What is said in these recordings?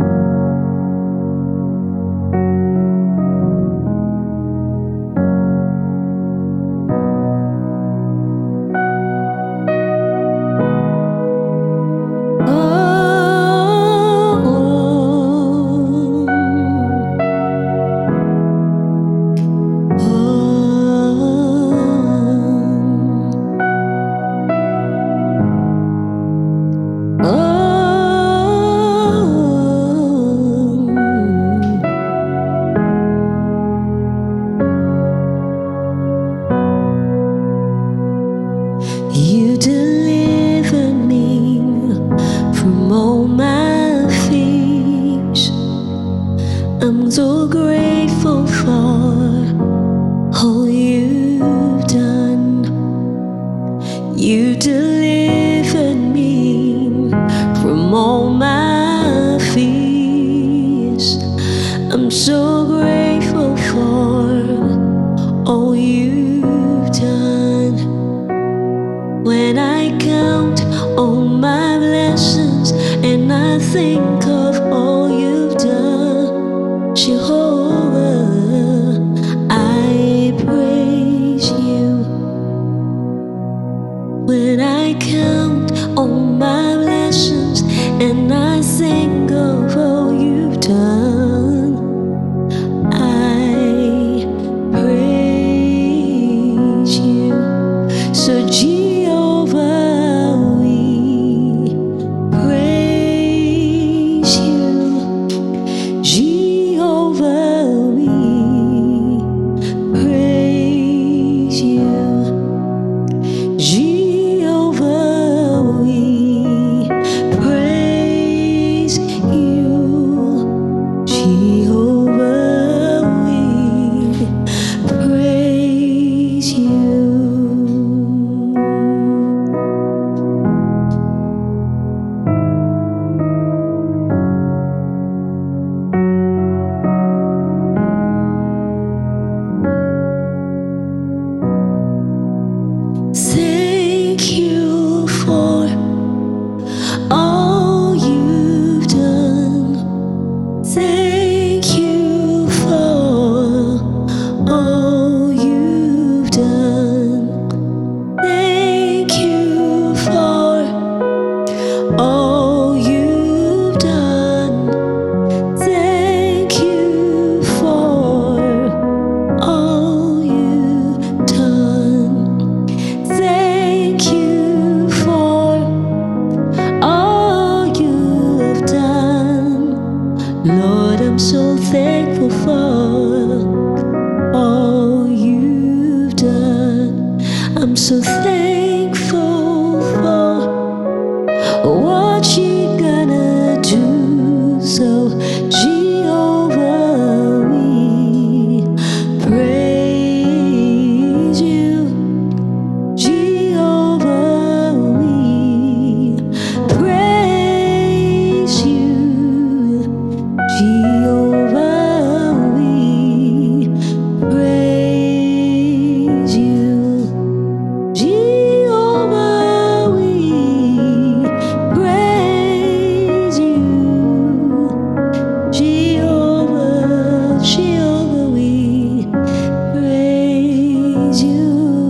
You delivered me from all my fears. I'm so grateful for all you've done. You delivered me from all my fears. I'm so grateful for all you've done. When I count all my blessings and I think of all you've done, Jehovah, I praise you. When I count all my blessings and I think of all you've done, I praise you. So Jehovah, we praise you. Jehovah, we praise you. Jehovah, we praise you. Jehovah, we praise you. Thank you for all you've done. Thank you for all you've done. Thank you for all you've done. Thank you for all you've done. Thank you for all you have done. Lord, I'm so thankful for all you've done. I'm so thankful for what you're gonna do. So Jehovah, we praise you. Jehovah, we praise you. Jehovah, we praise you. Jehovah, we praise you. Jehovah, Jehovah, we praise you.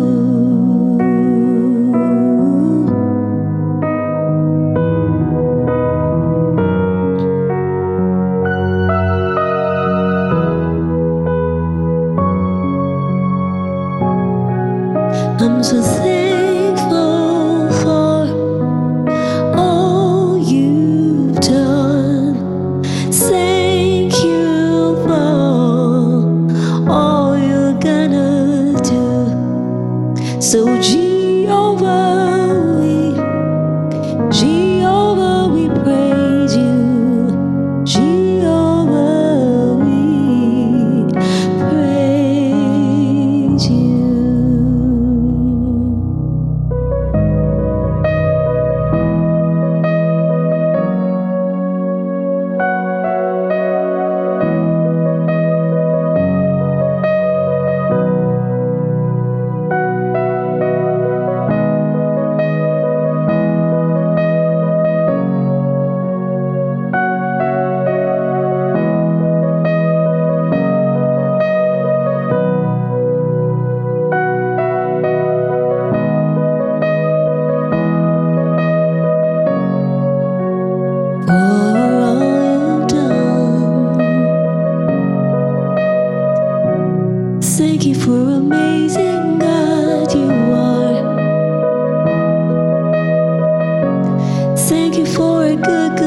I'm so thankful for all you've done. Thank you for all you're gonna do. So Jehovah, we praise you. Jehovah, we praise you. good,